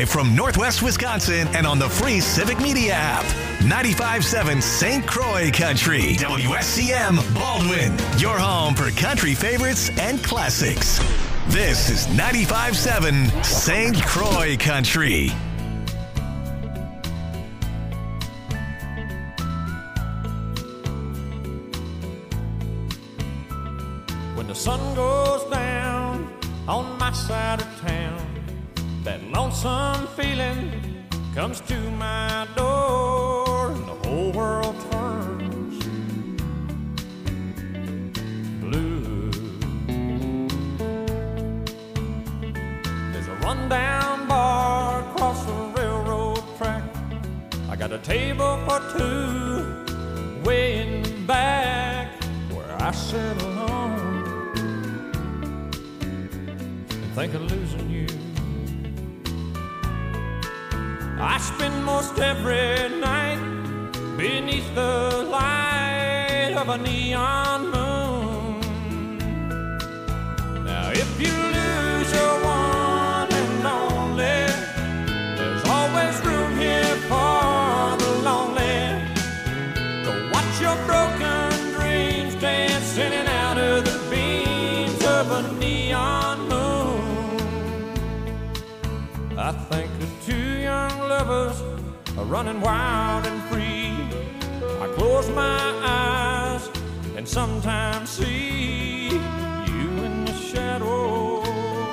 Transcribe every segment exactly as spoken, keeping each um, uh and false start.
live from Northwest Wisconsin and on the free Civic Media app. ninety-five point seven Saint Croix Country. W S C M Baldwin. Your home for country favorites and classics. This is ninety-five point seven Saint Croix Country. When the sun goes down on my side of town, that lonesome feeling comes to my door, and the whole world turns blue. There's a rundown bar across the railroad track. I got a table for two way in the back where I sit alone and think of losing you. I spend most every night beneath the light of a neon moon. Now if you lose your one and only, there's always room here for the lonely. To watch your broken dreams dance in and out of the beams of a neon moon. I think of two young lovers are running wild and free. I close my eyes and sometimes see you in the shadows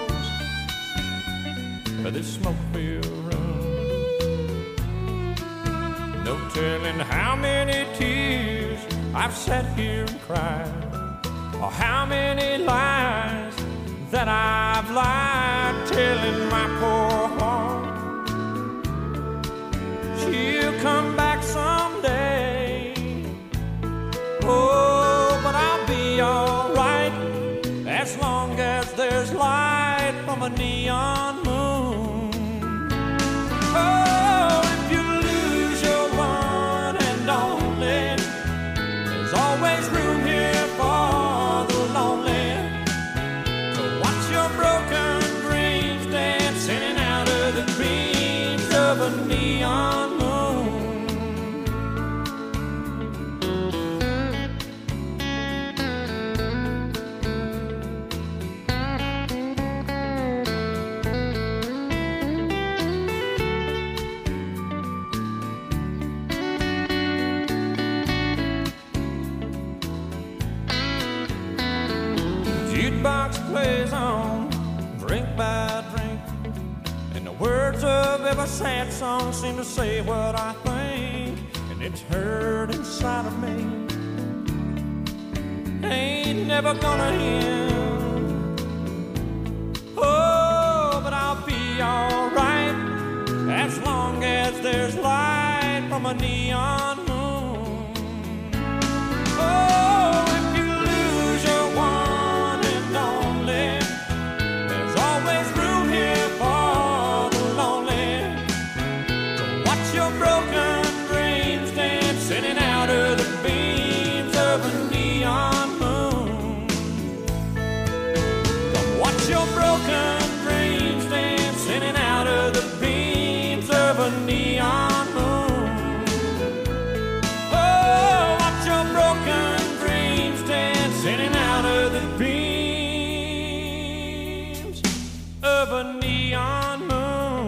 of this smoke-filled room. No telling how many tears I've sat here and cried, or how many lies that I've lied, telling my poor heart she'll come back someday. Oh, but I'll be alright as long as there's light from a neon moon. Oh, if you lose your one and only, there's always room here for the lonely. To watch your broken dreams dance in and out of the beams of a neon moon. Jukebox plays on, drink by drink, and the words of every sad song seem to say what I think, and it's heard inside of me. Ain't never gonna end. Oh, but I'll be alright as long as there's light from a neon moon. Oh, if you lose your one and only, there's always room here for the lonely. To watch your broken dreams dance in and out of the beams of a neon moon. To watch your broken dreams dance in and out of the beams of a neon moon. Oh, watch your broken dreams dance in and out of the beams of a neon moon.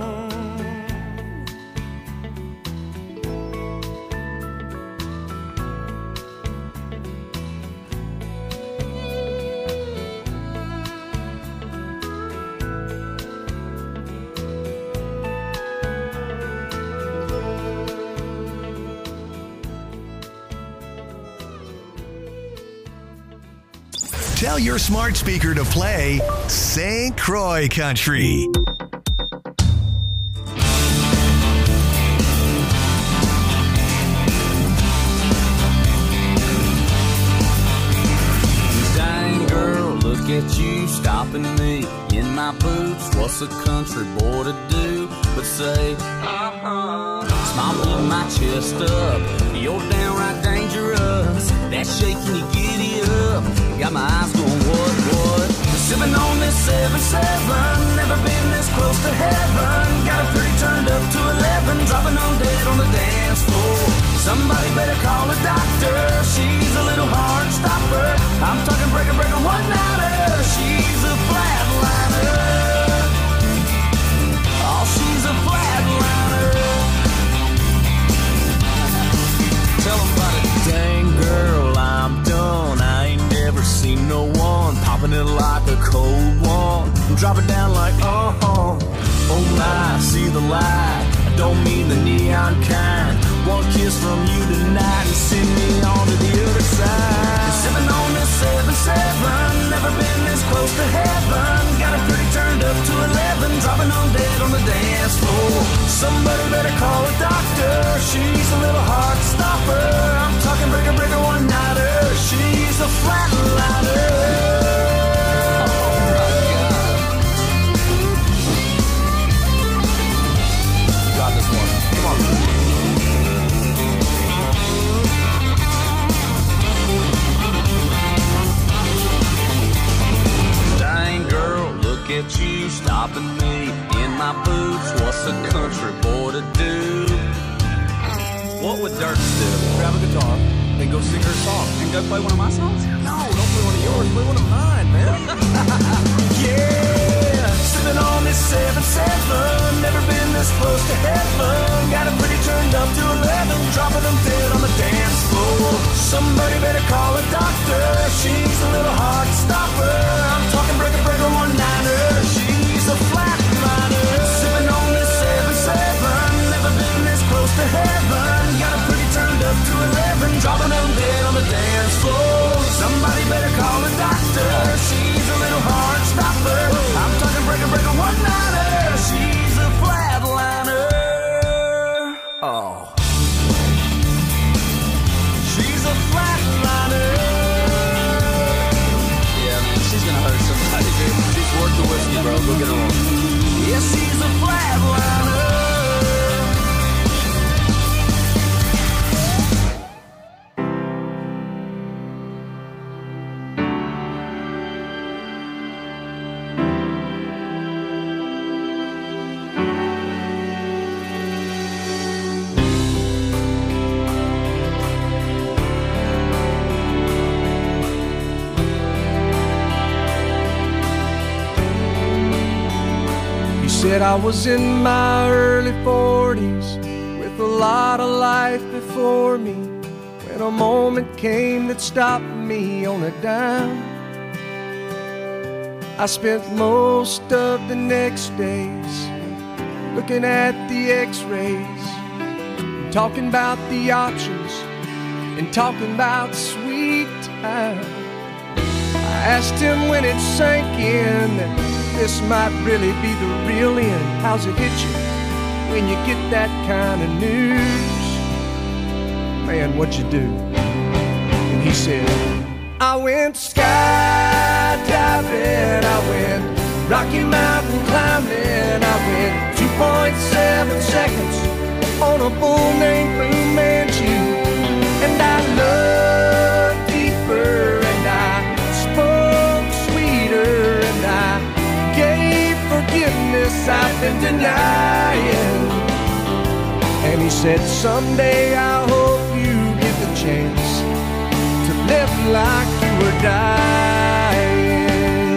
Tell your smart speaker to play Saint Croix Country. Dang girl, look at you stopping me in my boots. What's a country boy to do but say, uh-huh. Smile in my chest up, you're downright dangerous. That shaking you giddy up, got my eyes going what, what? Sipping on this seven seven, never been this close to heaven. Got it pretty turned up to eleven, dropping on dead on the dance floor. Somebody better call a doctor, she's a little hard stopper. I'm talking breaker, breaker, one-nighter, she's a flatliner. Oh, she's a flatliner. Tell them about it. Dang girl, I'm done, I ain't never seen no one popping it like a cold one, drop it down like uh-huh. Oh my, see the light, I don't mean the neon kind. One kiss from you tonight and send me on to the other side. Sipping on this seven seven, never been this close to heaven. Got it pretty turned up to eleven, dropping on dead on the dance floor. Somebody better call a doctor, she's a little hard stopper. I'm talking breaker, breaker, one-nighter, she's a flatliner. At you stopping me in my boots. What's a country boy to do? What would Dirk do? Grab a guitar and go sing her song. And go play one of my songs? No, don't play one of yours. Play one of mine, man. Yeah, sipping on this seven seven. Never been this close to heaven. Got it pretty turned up to eleven, dropping them dead on the dance floor. Somebody better call a doctor, she's a little hard stopper. I'm talking breaker, breaker, one-niner, she's a flatliner. Sipping on this seven seven, never been this close to heaven. Got it pretty turned up to eleven, dropping them dead on the dance floor. Somebody better call a doctor, she's a little hard stopper. I'm talking breaker, breaker, one-niner, she's a flatliner. Oh, she's a flatliner. Yeah, man, she's gonna hurt somebody, dude. She's worth the whiskey, bro. Go get her on. Yeah, she's a flatliner. Said I was in my early forties with a lot of life before me, when a moment came that stopped me on a dime. I spent most of the next days looking at the x-rays, talking about the options and talking about sweet time. I asked him when it sank in that this might really be the real end. How's it hit you when you get that kind of news? Man, what'd you do? And he said, I went skydiving, I went Rocky Mountain climbing, I went two point seven seconds on a bull named Fu Manchu. And I looked deeper and I spoke sweeter and I gave forgiveness I've been denying. And he said, someday I hope you get the chance to live like you were dying.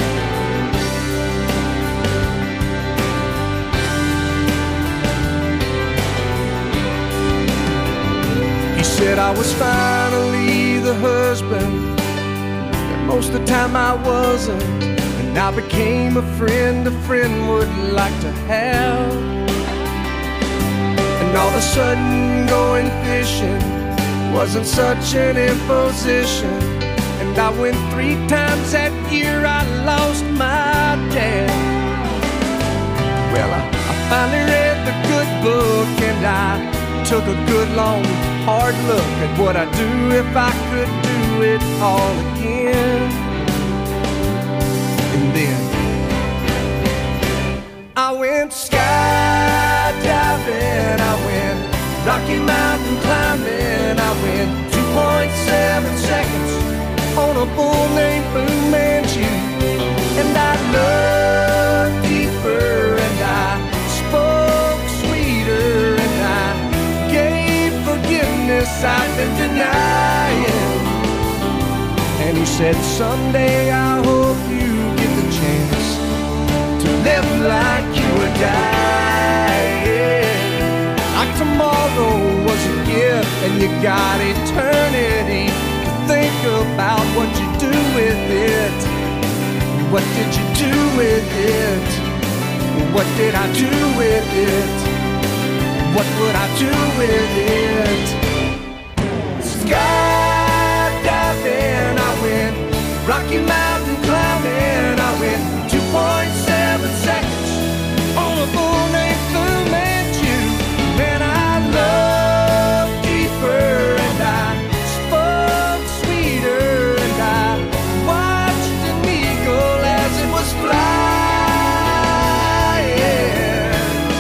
He said I was finally the husband that most of the time I wasn't. And I became a friend a friend would like to have. And all of a sudden going fishing wasn't such an imposition. And I went three times that year, I lost my dad. Well, I, I finally read the good book and I took a good long hard look at what I'd do if I could do it all again. And then I went skydiving, I went Rocky Mountain climbing, I went two point seven seconds on a bull named Fu Manchu. said, someday I hope you get the chance to live like you were dying. Like tomorrow was a gift and you got eternity to think about what you do with it. What did you do with it? What did I do with it? What would I do with it? Skydiving, I went Rocky Mountain climbing, I went two point seven seconds on a bull named Fu Manchu. Then I loved deeper and I spoke sweeter and I watched an eagle as it was flying.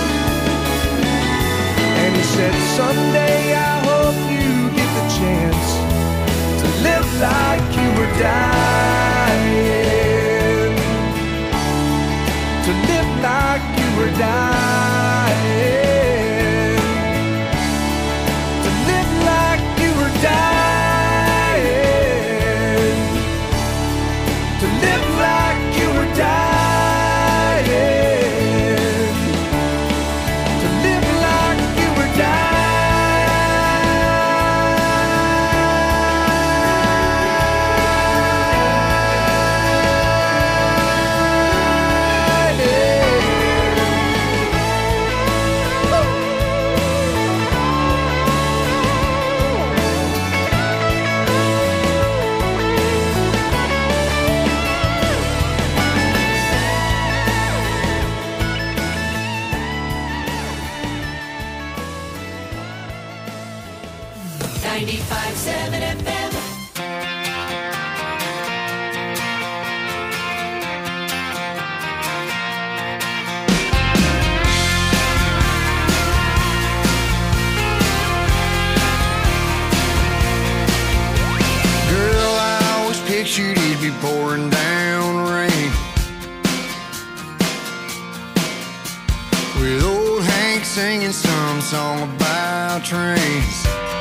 And he said, someday I hope you get the chance to live like you were dying. To live like you were dying. To live like you were dying. To live like you were dying. To live like you were dying. ninety-five seven F M. Girl, I always pictured it'd be pouring down rain, with old Hank singing some song about trains.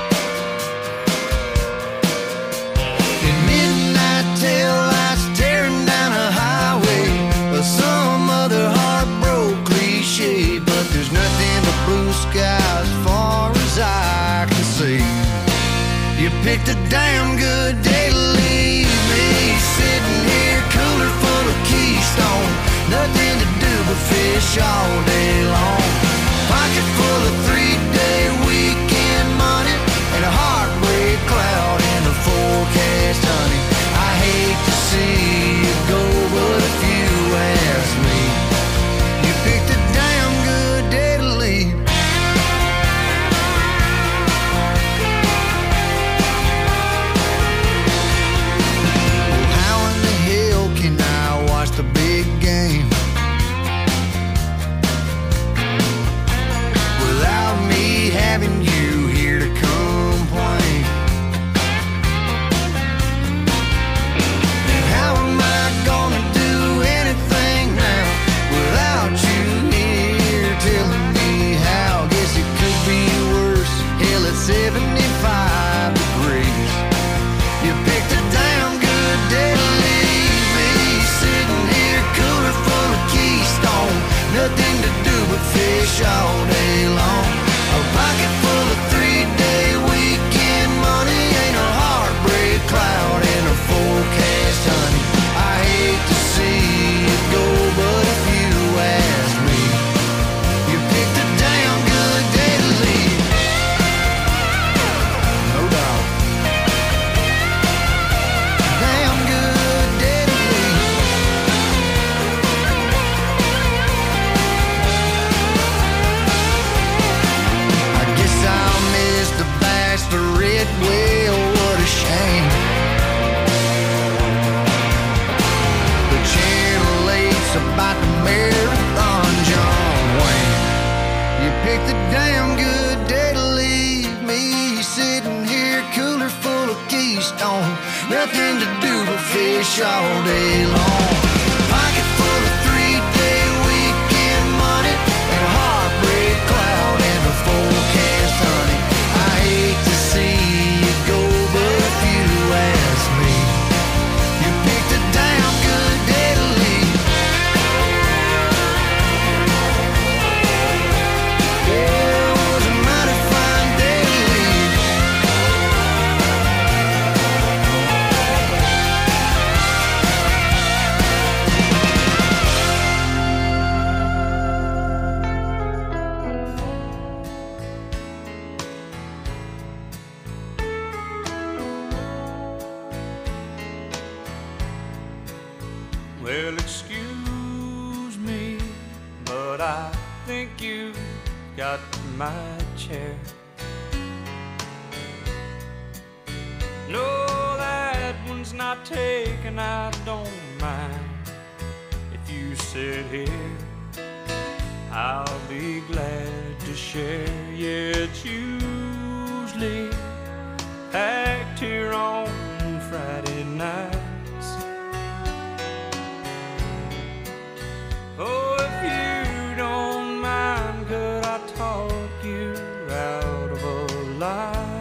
In midnight tail lights tearing down a highway, or some other heartbroken cliche, but there's nothing but blue sky as far as I can see. You picked a damn good day to leave me, sitting here cooler full of Keystone, nothing to do but fish all day long. Pocket full of three-day weekend money and a heartbreak cloud in the forecast, honey. I hate to see you go, but if you ask me, you picked a damn good day to leave. Well, how in the hell can I watch the big game without me having you here to complain? And how am I gonna do anything now without you here telling me how? Guess it could be worse, hell at seventy-five degrees. You picked a damn good day to leave me, sitting here cooler full of Keystone, nothing to do but fish all day long. A pocket full of three-day weekend money ain't a heartbreak cloud in a forecast, honey. I hate to see it go, but if you ask me, you picked a damn good day to leave. No doubt. Damn good day to leave. I guess I'll miss the bachelorette, well, what a shame. The Channel eight's about the marathon, John Wayne. You picked a damn good day to leave me, sitting here cooler full of Keystone, nothing to do but fish all day long. Pocket full of three-day weekend money and a heartbreak cloud in the forecast, honey. I hate to see you go, but if you ask me, my chair. No, that one's not taken, I don't mind. If you sit here, I'll be glad to share. Yeah, it's usually packed here on Friday nights. Oh, if you don't mind, could I talk you out of a lie?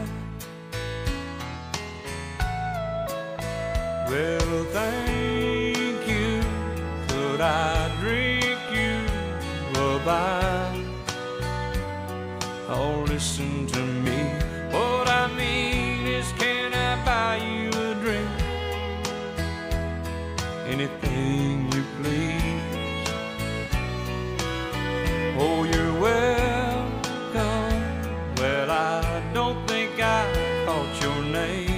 Well, thank you. Could I drink you a bite? Oh, listen to me. What I mean is, can I buy you a drink? Anything you please. Oh, you're welcome. Well, I don't think I caught your name.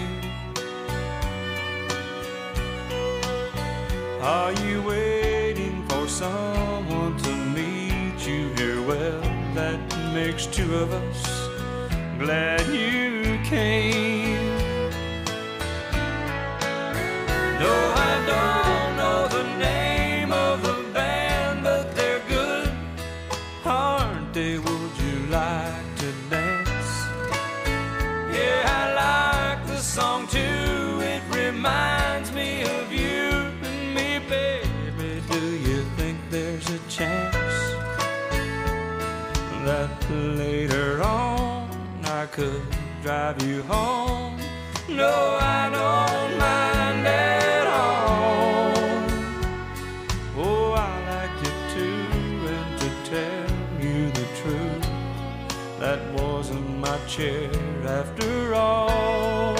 Are you waiting for someone to meet you here? Well, that makes two of us. Glad you came. No, I don't know the name of the band, but they're good, aren't they? Would you like to dance? Yeah, I like the song too. It reminds me of you and me, baby. Do you think there's a chance that later on I could drive you home? No, I don't mind at all. Oh, I like you too, and to tell you the truth, that wasn't my chair after all.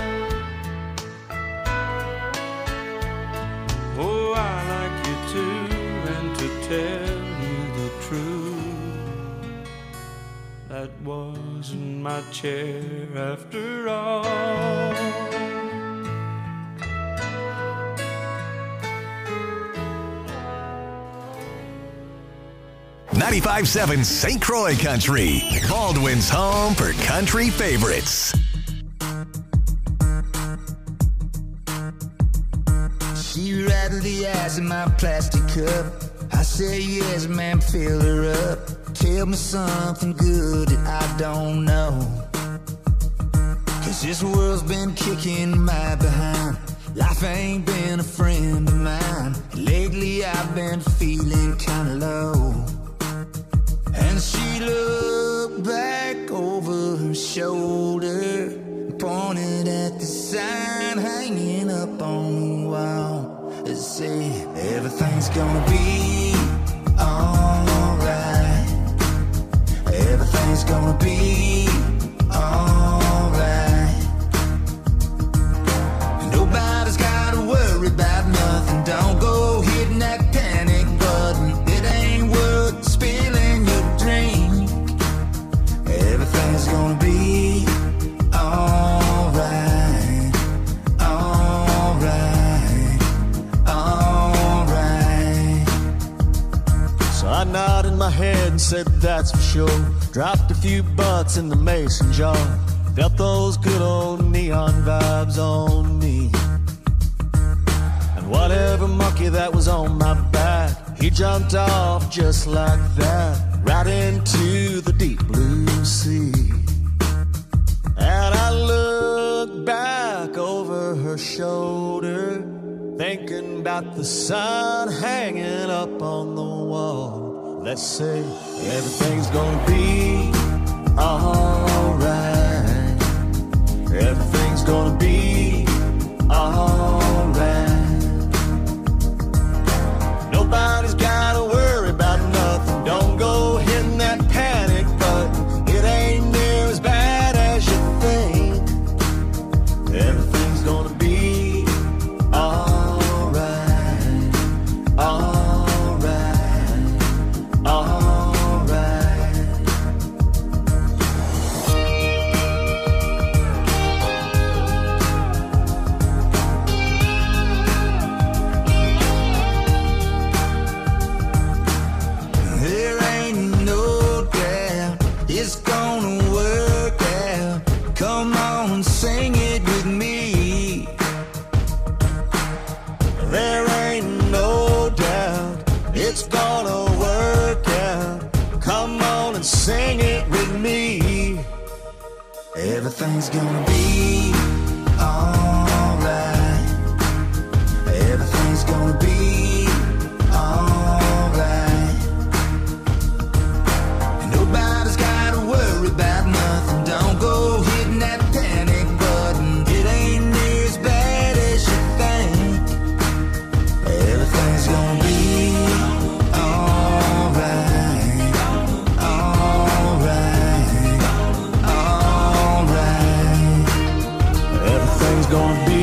Oh, I like you too, and to tell you the truth, that wasn't my chair after all. ninety-five seven Saint Croix Country, Baldwin's home for country favorites. She rattled the ice in my plastic cup. I said, yes, ma'am, fill her up. Tell me something good that I don't know. Cause this world's been kicking my behind. Life ain't been a friend of mine. Lately I've been feeling kinda low. And she looked back over her shoulder, pointed at the sign hanging up on the wall. It said, everything's gonna be alright. Everything's gonna be alright. Nobody's gotta worry about nothing. Don't go hitting that panic button. It ain't worth spilling your drink. Everything's gonna be alright. Alright. Alright. So I nodded my head and said that's for sure. Dropped a few bucks in the mason jar. Felt those good old neon vibes on me. And whatever monkey that was on my back, he jumped off just like that, right into the deep blue sea. And I looked back over her shoulder, thinking about the sign hanging up on the wall. Let's say everything's gonna be alright. Everything's gonna be alright. Nobody's gotta worry about nothing. Don't go hitting that panic button. It ain't near as bad as you think. Everything's gonna be alright. Alright. Alright. Everything's gonna be alright. Everything's gonna be alright. Nobody's gotta worry about nothing. Don't go hitting that panic button. It ain't near as bad as you think. Everything's gonna be alright. Alright. Alright. Everything's gonna be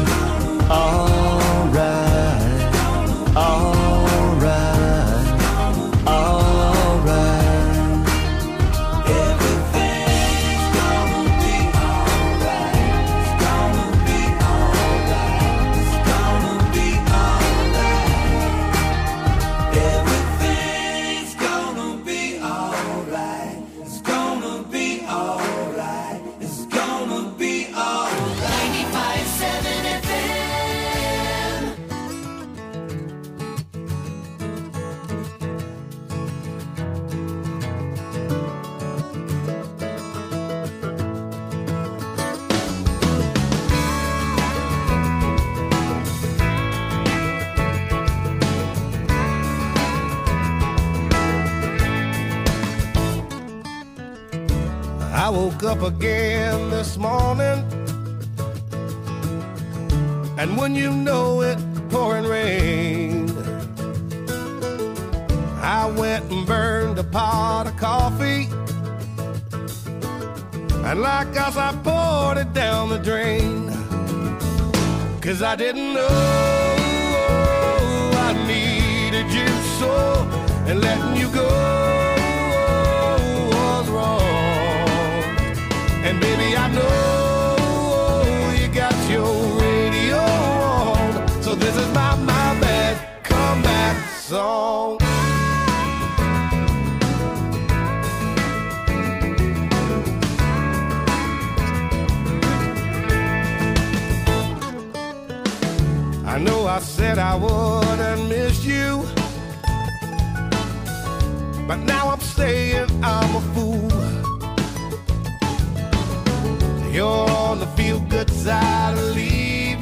alright. Alright. Alright. Everything's gonna be alright. It's gonna be alright. It's gonna be alright. Everything's gonna be alright. It's gonna be alright. It's gonna be alright. ninety-five seven F M. I woke up again this morning, and when you know it, pouring rain. I went and burned a pot of coffee, and like us I poured it down the drain. Cause I didn't know I needed you so, and letting you go was wrong. And baby, I know you got your radio on, so this is my, my bad comeback song. I know I said I wouldn't miss you, but now I'm saying I'm a fool. You're on the feel-good side of leaving,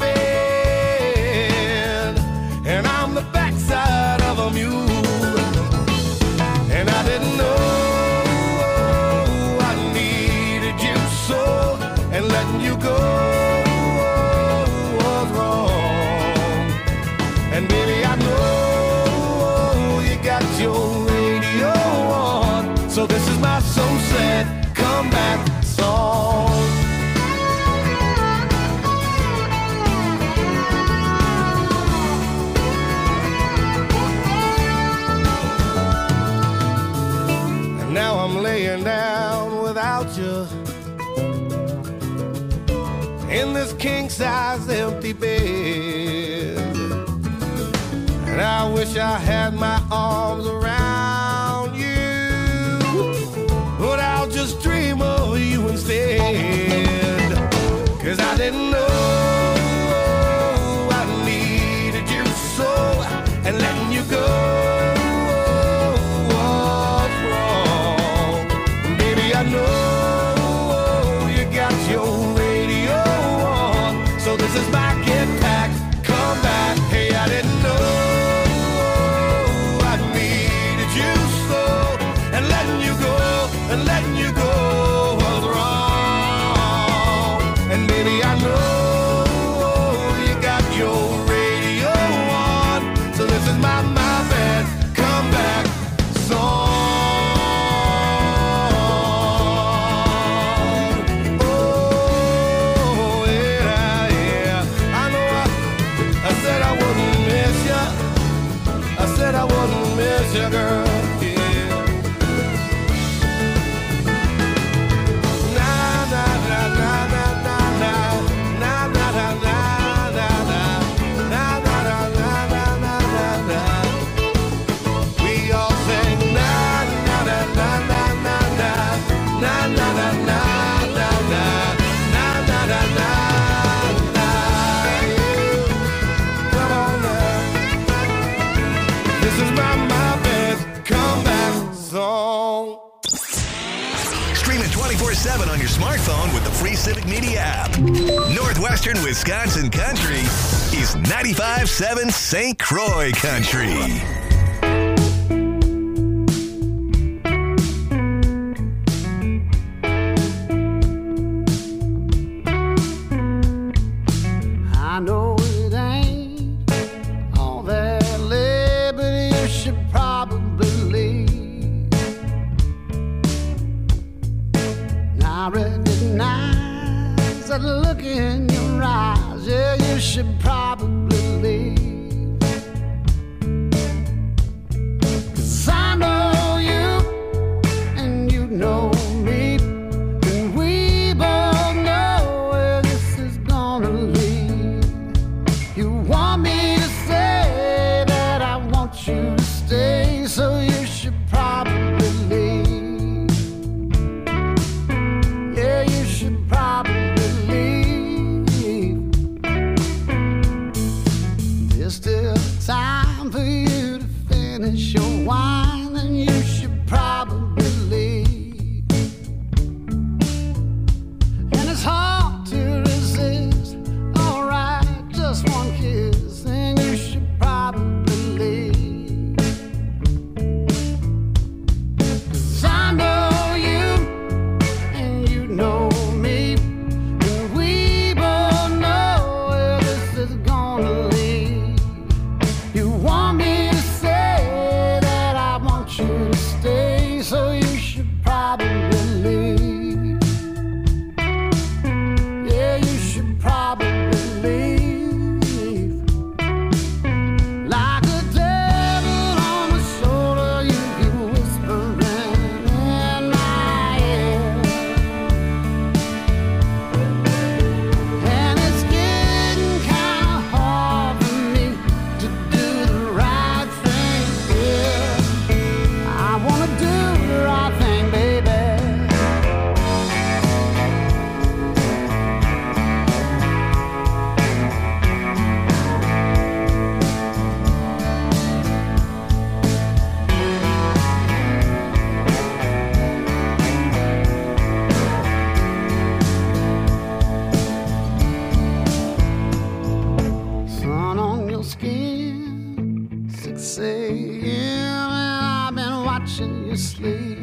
and I'm the backside of a mule. And I didn't know I needed you so, and letting you go was wrong. And baby, I know you got your radio on, so this is my so sad comeback song. Now I'm laying down without you in this king-size empty bed, and I wish I had my arms around you, but I'll just dream of you instead. Cause I didn't know I needed you so, and letting you go I know you got your radio on, so this is my get back, come back. Hey, I didn't know I needed you so, and letting you go, and letting you go was wrong. And baby, I know you got your radio on, so this is my, my bad comeback song. I wouldn't miss you, girl, yeah. Na na na na na na na na na na na na na na na na na. We all sing na na na na na na na na na na na na na na na na. Come on now. This is my, my best comeback song. Streaming twenty-four seven on your smartphone with the free Civic Media app. Northwestern Wisconsin Country is ninety-five point seven Saint Croix Country. I know it ain't all that lit, but you should probably leave. I recognize that look in your eyes, yeah, you should probably leave. 'Cause I know you, and you know me, and we both know where this is gonna lead. You want me to say that I want you to stay, so you should probably leave. Yeah, you should probably leave. There's still time for you to finish your wine, and you should probably leave. And it's hard to resist. Alright, just one kiss, and you should probably leave. 'Cause I know you, and you know me, and we both know where this is gonna lead. You want me to say that I want you to stay, so you should probably leave. Yeah, you should probably leave. Like a devil on my shoulder, you keep whispering in my ear. And it's getting kinda hard for me to do the right thing here. I wanna do the right thing, baby. Sun on your skin, six a.m. and I've been watching you sleep.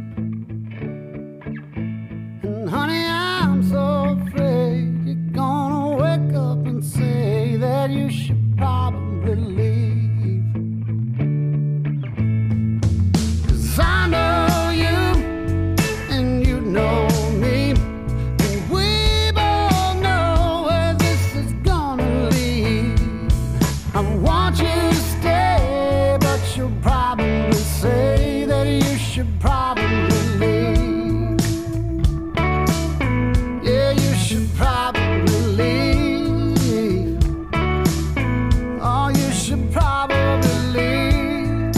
And honey, I'm so afraid you're gonna wake up and say that you should probably leave. 'Cause I know you, and you know me, and we both know where this is gonna lead. I want you to stay, but you'll probably say that you should probably leave. Yeah, you should probably leave. Oh, you should probably leave.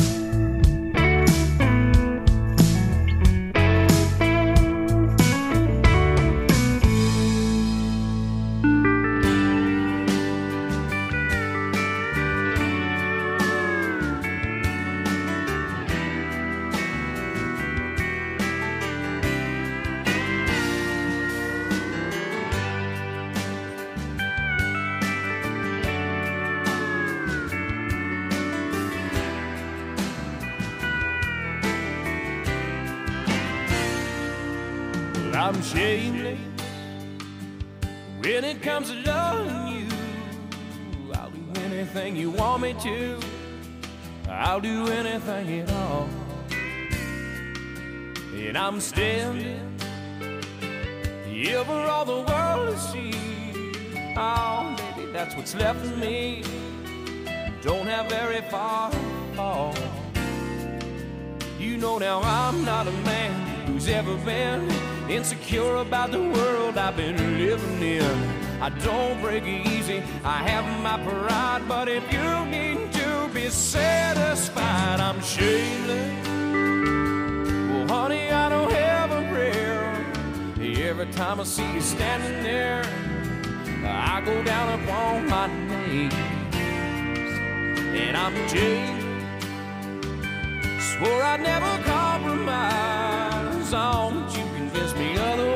Well, I'm shameless when it comes to loving you. I'll do anything you want me to. I'll do anything at all. And I'm standing here for all the world to see. Oh, baby, that's what's left of me. Don't have very far to fall. You know now I'm not a man who's ever been insecure about the world I've been living in. I don't break easy, I have my pride, but if you need to be satisfied, I'm shameless. Well, honey, I don't have a prayer. Every time I see you standing there, I go down upon my knees. And I'm jaded, swore I'd never compromise. Oh, but you convinced me otherwise.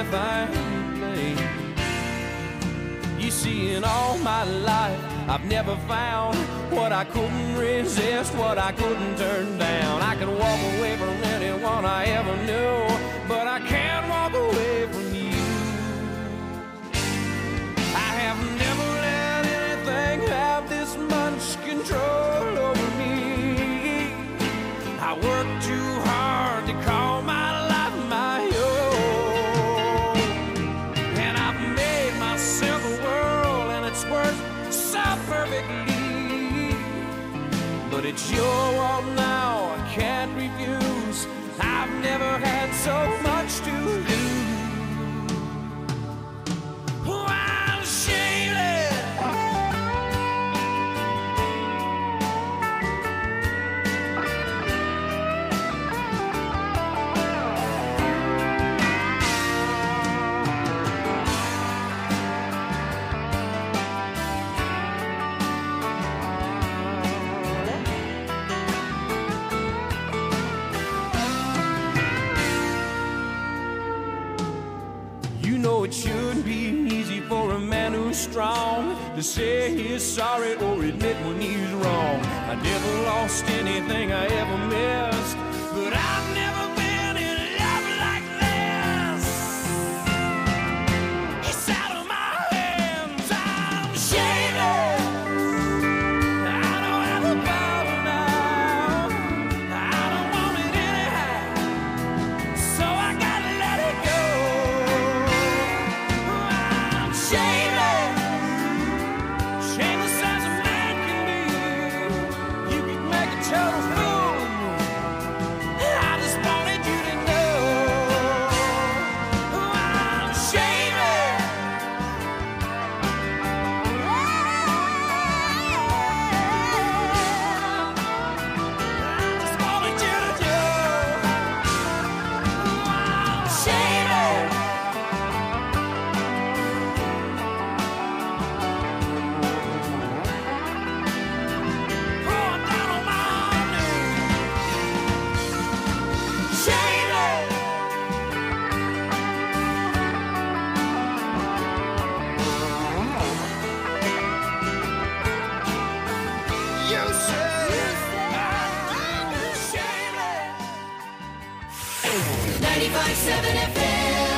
everything you play. You see, in all my life, I've never found what I couldn't resist, what I couldn't turn down. I can walk away from anyone I ever knew, but I can't walk away from you. I have never let anything have this much control over me. I work too hard to call my life my own, and I've made myself a world, and it's worked so perfectly. But it's your world now, I can't refuse. I've never had so much to lose. Oh, I'm shameless. It shouldn't be easy for a man who's strong to say he's sorry or admit when he's wrong. I never lost anything I ever missed, but I've never been in love like this. It's out of my hands, I'm shaking. I don't have a power now, I don't want it anyhow, so I gotta let it go. ninety-five point seven F M.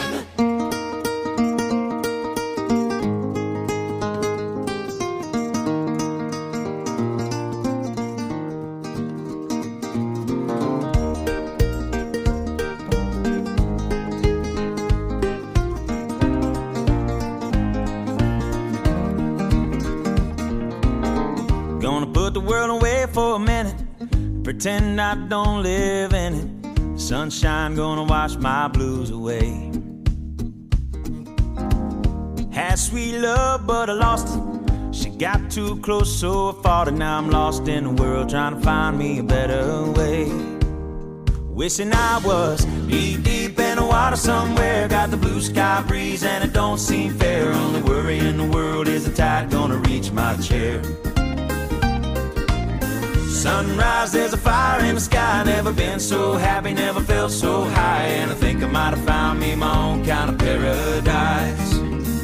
Gonna put the world away for a minute, pretend I don't live in it. Sunshine gonna wash my blues away. Had sweet love, but I lost it. She got too close, so I fought it. Now I'm lost in the world, trying to find me a better way. Wishing I was deep, deep in the water somewhere. Got the blue sky breeze and it don't seem fair. Only worry in the world is the tide gonna reach my chair. Sunrise, there's a fire in the sky. Never been so happy, never felt so high. And I think I might have found me my own kind of paradise.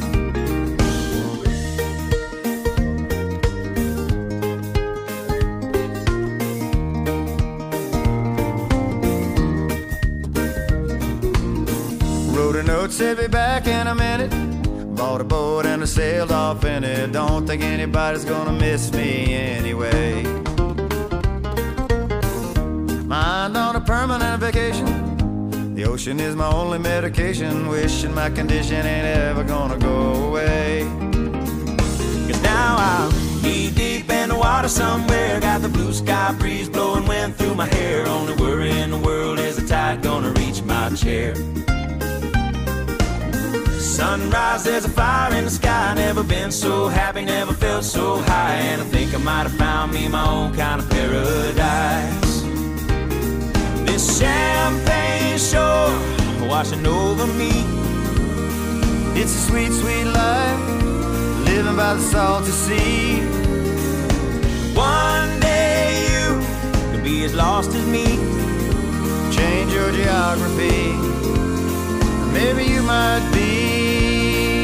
Wrote a note, said be back in a minute. Bought a boat and I sailed off in it. Don't think anybody's gonna miss me anyway. Mind on a permanent vacation. The ocean is my only medication. Wishing my condition ain't ever gonna go away. Cause now I'm knee deep in the water somewhere. Got the blue sky breeze blowing wind through my hair. Only worry in the world is the tide gonna reach my chair. Sunrise, there's a fire in the sky. Never been so happy, never felt so high. And I think I might have found me my own kind of paradise. This champagne shore washing over me. It's a sweet, sweet life, living by the salty sea. One day you could be as lost as me. Change your geography. Maybe you might wanna be.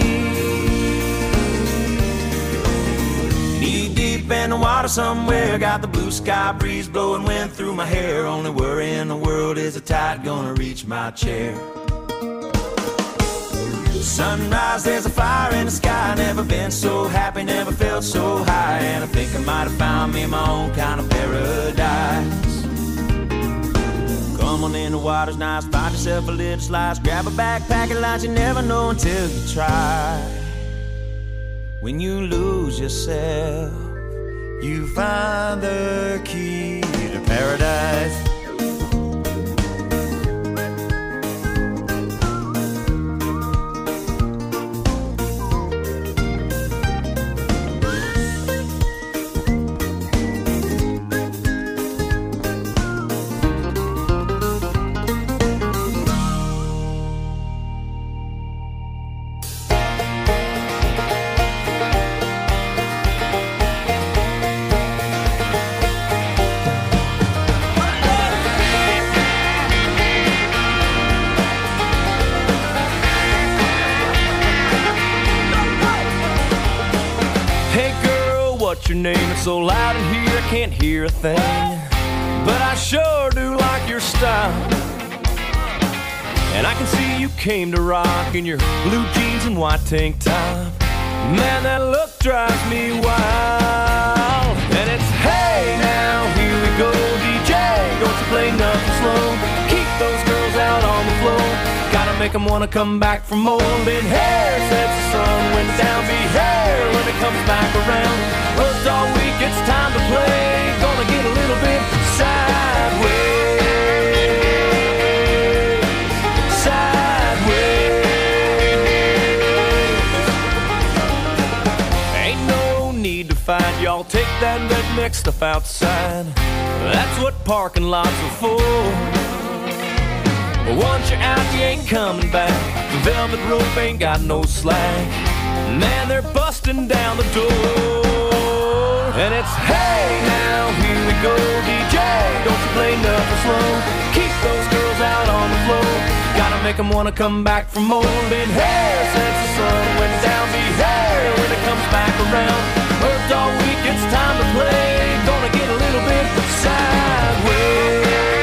Knee deep in the water somewhere, got the blue sky breeze blowing wind through my hair. Only worry in the world is the tide gonna reach my chair. Sunrise, there's a fire in the sky. Never been so happy, never felt so high. And I think I might have found me my own kind of paradise. Come on in, the water's nice. Find yourself a little slice. Grab a backpack and lunch. You never know until you try. When you lose yourself, you find the key to paradise. What's your name? It's so loud in here I can't hear a thing, but I sure do like your style. And I can see you came to rock in your blue jeans and white tank top. Man, that look drives me wild. And it's hey now, here we go, D J, don't you play nothing slow. Keep those girls out on the floor. Gotta make them wanna come back for more. Been hair since the sun went down. Be hair when it comes back around. Worked all week, it's time to play. Gonna get a little bit sideways. Sideways. Ain't no need to fight, y'all. Take that redneck stuff outside. That's what parking lots are for. But once you're out, you ain't coming back. The velvet rope ain't got no slack. Man, they're busting down the door. And it's hey now, here we go, D J, don't you play nothing slow. Keep those girls out on the floor. Gotta make them wanna come back for more. Been hair since the sun went down. Be hair when it comes back around. Worked all week, it's time to play. Gonna get a little bit sideways.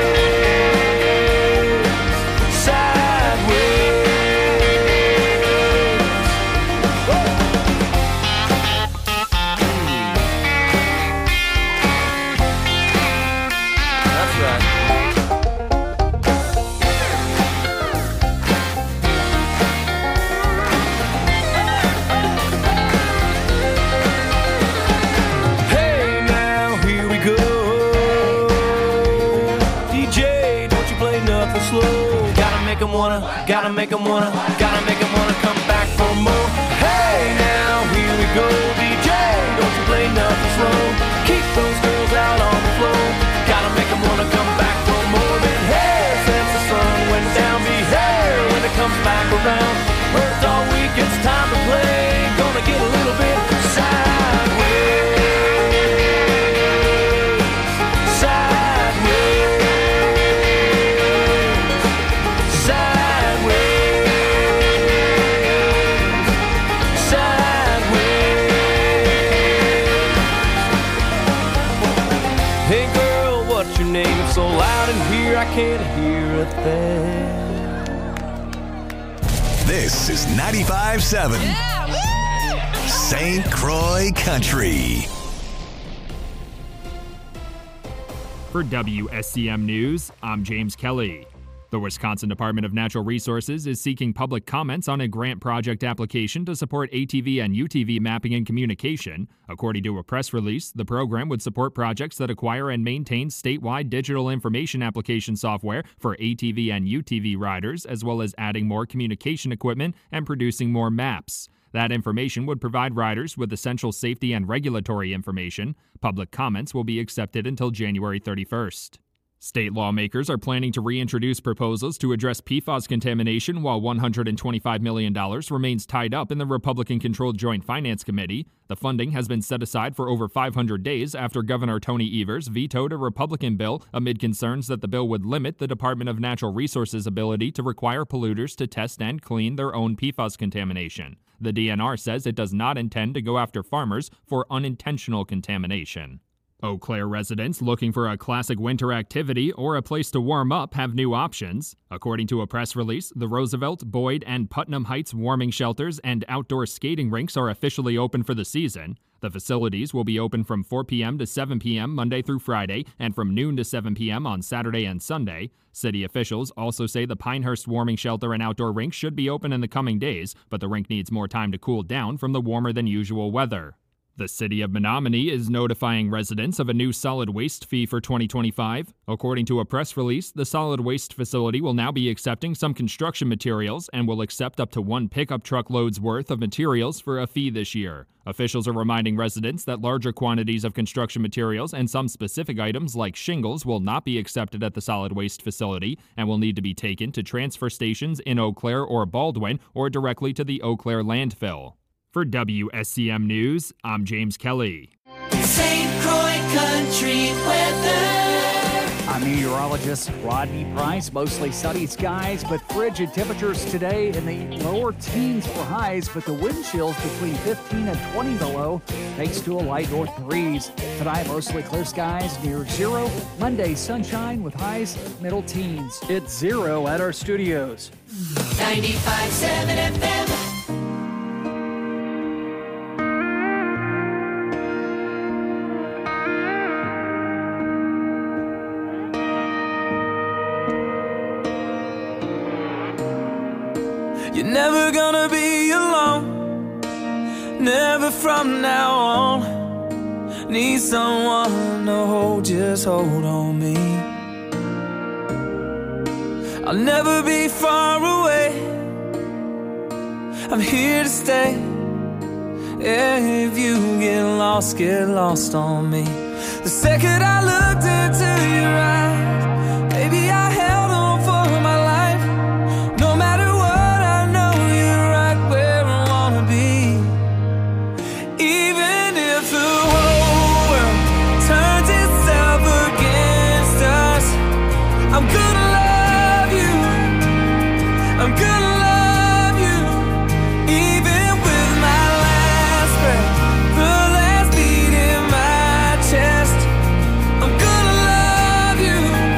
Wanna, gotta make them wanna, gotta make them wanna come back for more. Hey now, here we go, D J, don't you play nothing slow. Keep those girls out on the floor. Gotta make them wanna come back for more. Been hair since the sun went down. Be hair when it comes back around. Worked all week, it's time to play. Gonna get a little bit sideways. So loud in here I can't hear a thing. This is ninety-five point seven yeah, Saint Croix Country. For W S C M News, I'm James Kelly. The Wisconsin Department of Natural Resources is seeking public comments on a grant project application to support A T V and U T V mapping and communication. According to a press release, the program would support projects that acquire and maintain statewide digital information application software for A T V and U T V riders, as well as adding more communication equipment and producing more maps. That information would provide riders with essential safety and regulatory information. Public comments will be accepted until January thirty-first. State lawmakers are planning to reintroduce proposals to address P FAS contamination while one hundred twenty-five million dollars remains tied up in the Republican-controlled Joint Finance Committee. The funding has been set aside for over five hundred days after Governor Tony Evers vetoed a Republican bill amid concerns that the bill would limit the Department of Natural Resources' ability to require polluters to test and clean their own P FAS contamination. The D N R says it does not intend to go after farmers for unintentional contamination. Eau Claire residents looking for a classic winter activity or a place to warm up have new options. According to a press release, the Roosevelt, Boyd, and Putnam Heights warming shelters and outdoor skating rinks are officially open for the season. The facilities will be open from four p.m. to seven p.m. Monday through Friday and from noon to seven p.m. on Saturday and Sunday. City officials also say the Pinehurst warming shelter and outdoor rink should be open in the coming days, but the rink needs more time to cool down from the warmer than usual weather. The city of Menominee is notifying residents of a new solid waste fee for twenty twenty-five. According to a press release, the solid waste facility will now be accepting some construction materials and will accept up to one pickup truck load's worth of materials for a fee this year. Officials are reminding residents that larger quantities of construction materials and some specific items like shingles will not be accepted at the solid waste facility and will need to be taken to transfer stations in Eau Claire or Baldwin or directly to the Eau Claire landfill. For W S C M News, I'm James Kelly. Saint Croix Country weather. I'm meteorologist Rodney Price. Mostly sunny skies, but frigid temperatures today in the lower teens for highs, but the wind chills between fifteen and twenty below, thanks to a light north breeze. Tonight, mostly clear skies near zero. Monday, sunshine with highs middle teens. It's zero at our studios. ninety-five point seven F M. You're never gonna be alone, never from now on. Need someone to hold, just hold on me. I'll never be far away, I'm here to stay. If you get lost, get lost on me. The second I looked into your eyes, baby, I held on for my life. No matter what, even if the whole world turns itself against us, I'm gonna love you, I'm gonna love you. Even with my last breath, the last beat in my chest, I'm gonna love you.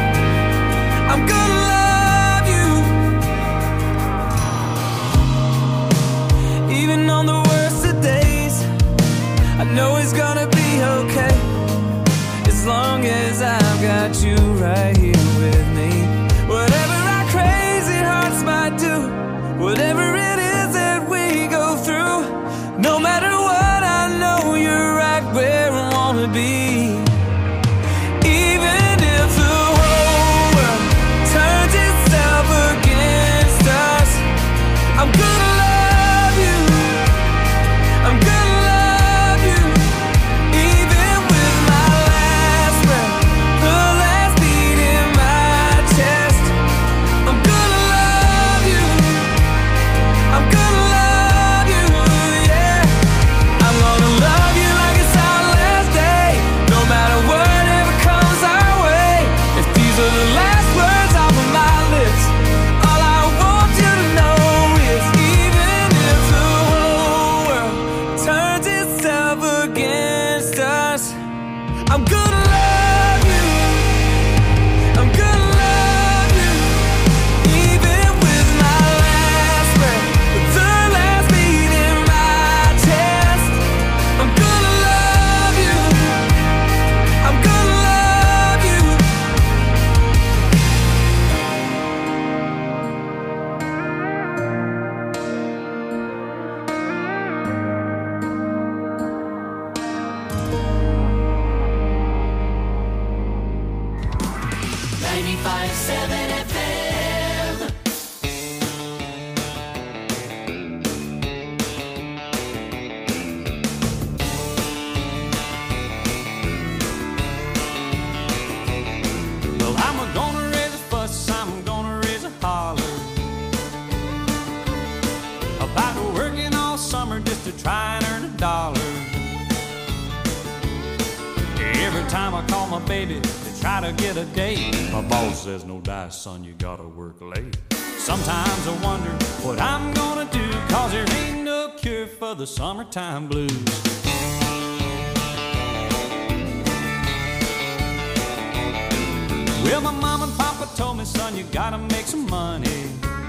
just to try and earn a dollar. Every time I call my baby to try to get a date, my boss says, no dice, son, you gotta work late. Sometimes I wonder what I'm gonna do, cause there ain't no cure for the summertime blues. Well, my mom and papa told me, son, you gotta make some money.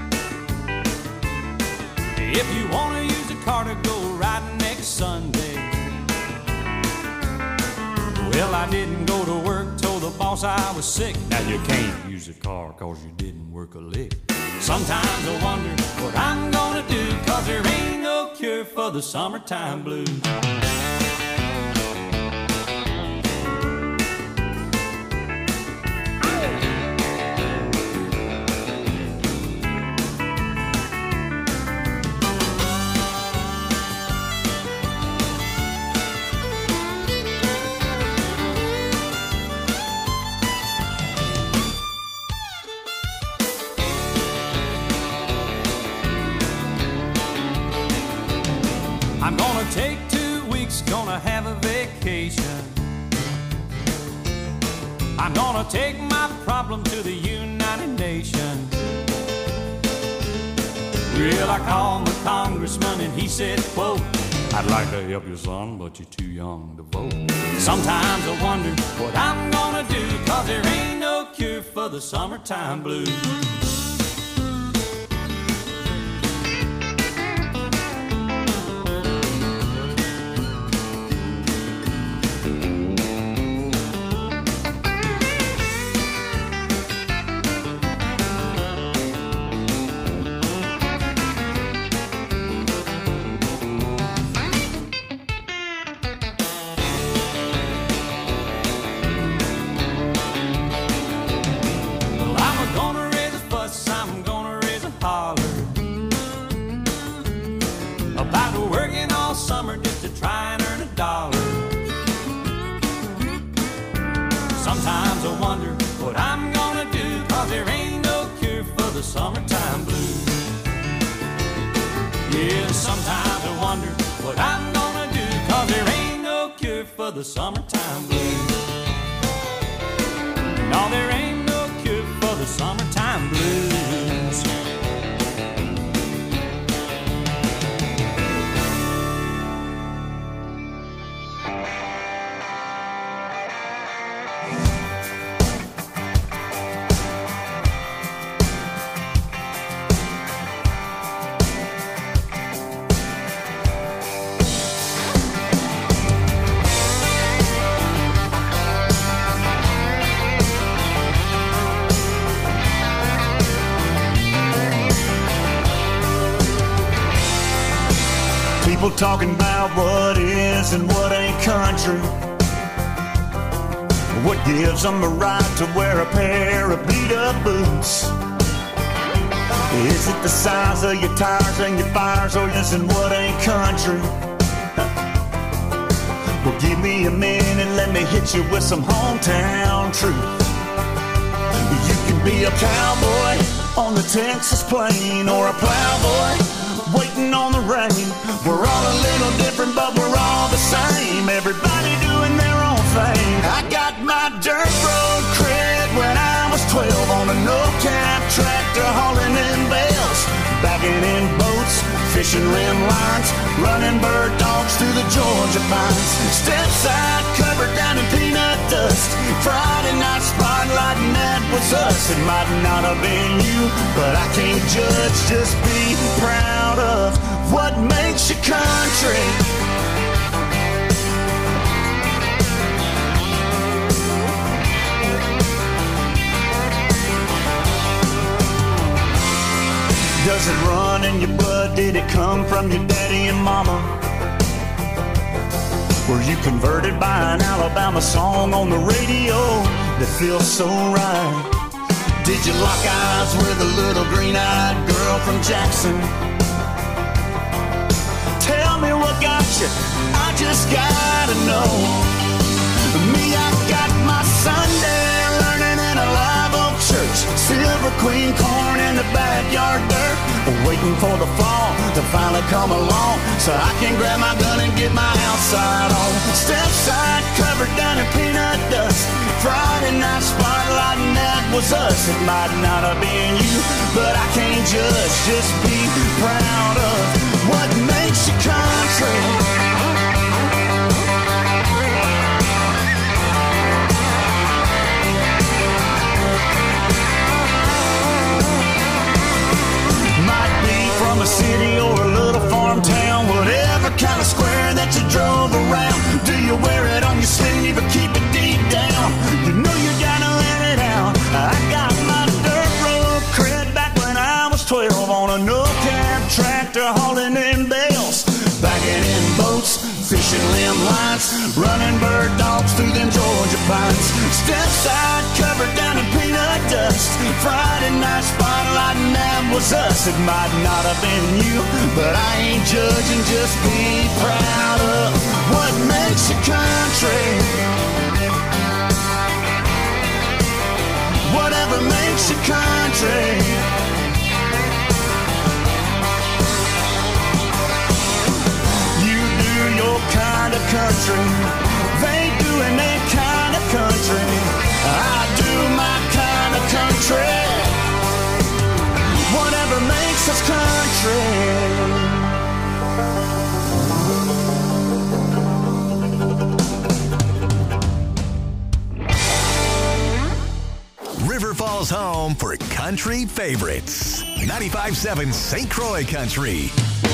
If you wanna use a car to go riding next Sunday. Well, I didn't go to work, told the boss I was sick. Now you can't use a car cause you didn't work a lick. Sometimes I wonder what I'm gonna do, cause there ain't no cure for the summertime blues. I'm gonna take two weeks, gonna have a vacation. I'm gonna take my problem to the United Nations. Well, I called my congressman and he said, quote, I'd like to help you, son, but you're too young to vote. Sometimes I wonder what I'm gonna do, cause there ain't no cure for the summertime blues. Summer just to try and earn a dollar. Sometimes I wonder what I'm gonna do, cause there ain't no cure for the summertime blues. Yeah, sometimes I wonder what I'm gonna do, cause there ain't no cure for the summertime blues. No, there ain't no cure for the summertime blues. People talking about what is and what ain't country. What gives them a right to wear a pair of beat-up boots? Is it the size of your tires and your fires, or is it what ain't country? Well, give me a minute, let me hit you with some hometown truth. You can be a cowboy on the Texas plain, or a plowboy waiting on the rain. We're all a little different, but we're all the same. Everybody doing their own thing. I got my dirt road cred when I was twelve on a no-cap tractor hauling in bales, bagging in boats, fishing rim lines, running bird dogs through the Georgia pines. Step side covered down in peanut dust. Friday night spotlight, and that was us. It might not have been you, but I can't judge. Just be proud of what makes you country. Does it run in your blood? Did it come from your daddy and mama? Were you converted by an Alabama song on the radio that feels so right? Did you lock eyes with a little green-eyed girl from Jackson? Tell me what got you, I just gotta know. Me, I got my Sunday learning in a live oak church. Silver Queen corn in the backyard dirt. waiting for the fall to finally come along, so I can grab my gun and get my outside on. Step side covered down in peanut dust, Friday night spotlight, and that was us. It might not have been you, but I can't judge. Just be proud of what makes you country. From a city or a little farm town, whatever kind of square that you drove around. Do you wear it on your sleeve or keep it deep down? You know you gotta let it out. I got my dirt road cred back when I was twelve on a no-cab tractor hauling in bales, bagging in boats, fishing limb lines, running bird dogs through them Georgia pines. Step side covered down in peanut dust, Friday night spotlight, and that was us. It might not have been you, but I ain't judging. Just be proud of what makes you country. Whatever makes you country. Your kind of country, they doing their kind of country. I do my kind of country. Whatever makes us country. River Falls home for country favorites. ninety-five point seven Saint Croix Country.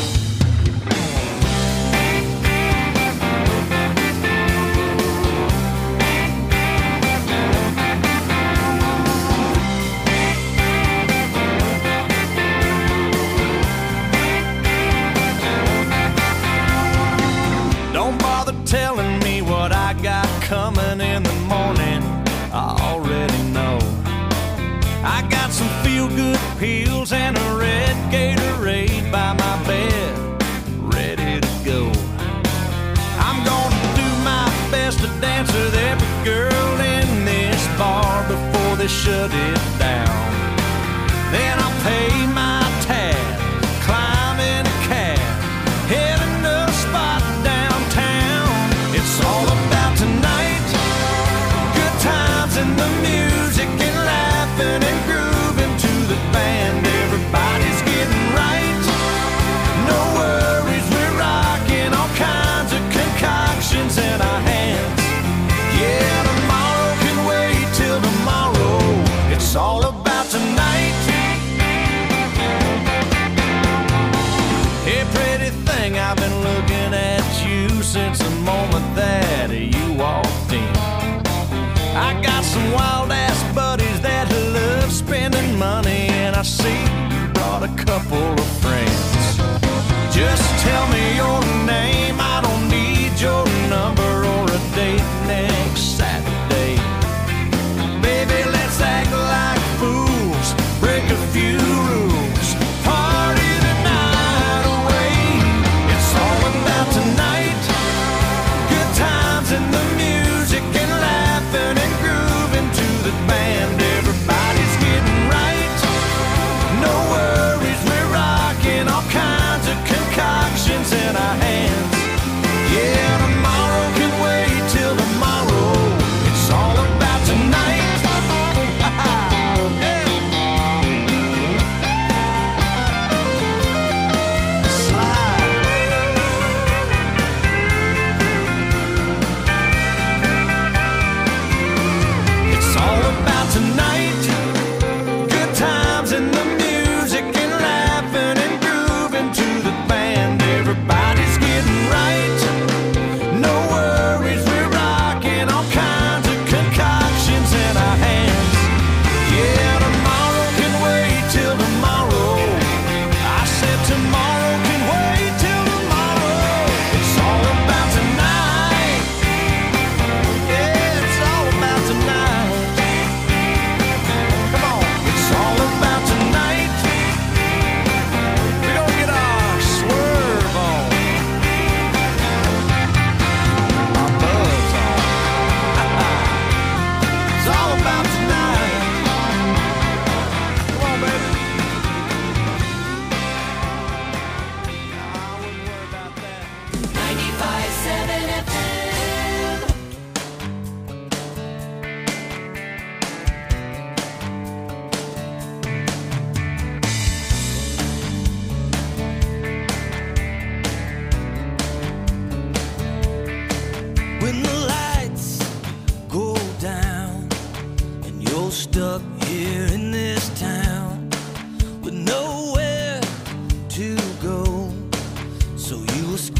Telling me what I got coming in the morning, I already know. I got some feel-good pills and a red Gatorade by my bed, ready to go. I'm gonna do my best to dance with every girl in this bar before they shut it down. Then I'll pay my tab, climb in a cab, heading to a spot downtown. It's all about tonight, good times and the music and laughing and grooving to the band. Everybody's getting right, no worries, we're rocking all kinds of concoctions in our hands. Yeah, tomorrow can wait till tomorrow. It's all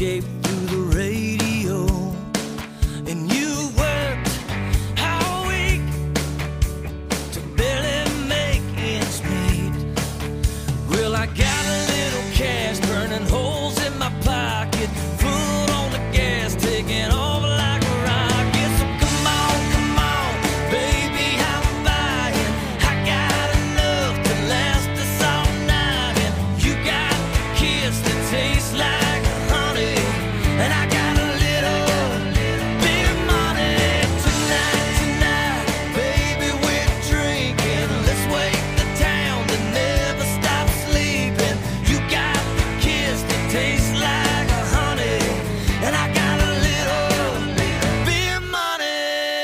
escape through the radio. And you worked all week to barely make ends meet. Well, I got a little cash burning holes in my pocket, foot on the gas, taking off like a rocket. So come on, come on, baby, I'm buying. I got enough to last us all night. And you got a kiss that tastes like honey, and I got a little bit of money. Tonight, tonight, baby, we're drinking. Let's wake the town that never stops sleeping. You got the kiss that tastes like honey, and I got a little bit of money.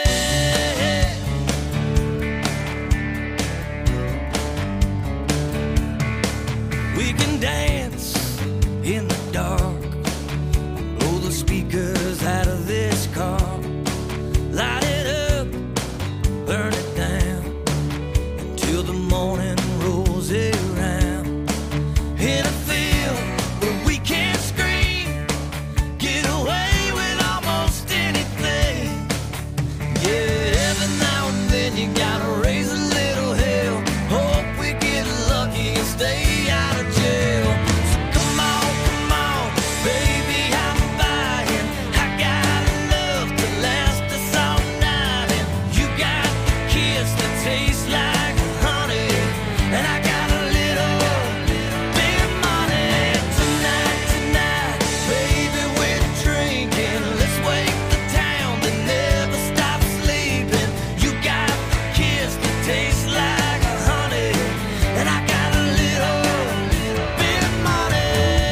We can dance in the dark, blow the speakers out of this car, light it up, burn it down, until the morning rolls around. In a field where we can't scream, get away with almost anything. Yeah, every now and then you gotta raise a little hell, hope we get lucky and stay out of jail. So come on, come on, baby, I'm buying. I got enough to last us all night. And you got the kiss that tastes like honey, and I got a little bit of money. Tonight, tonight, baby, we're drinking. Let's wake the town that never stops sleeping. You got the kiss that tastes like honey, and I got a little bit of money.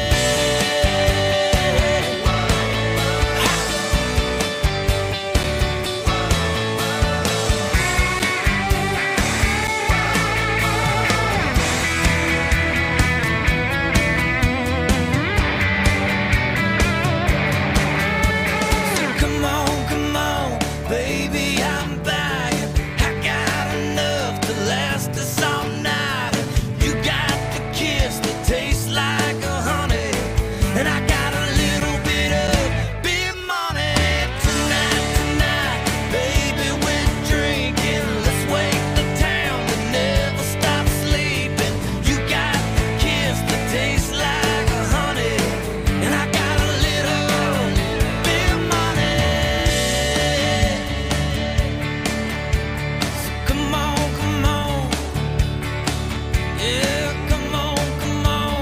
Come on, come on, baby, I'm buying. I got enough to last us all night. You got the kiss that tastes like a honey, and I got a little bit of big money. Tonight, tonight, baby, we're drinking. Let's wake the town that never stops sleeping. You got the kiss that tastes like a honey, and I got a little bit of money. So come on, come on, yeah, come on, come on.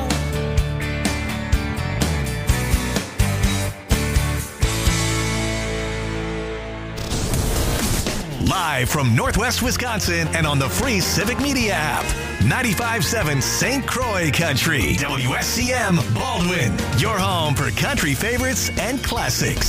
Live from Northwest Wisconsin and on the free Civic Media app. ninety-five point seven Saint Croix Country. W S C M Baldwin. Your home for country favorites and classics.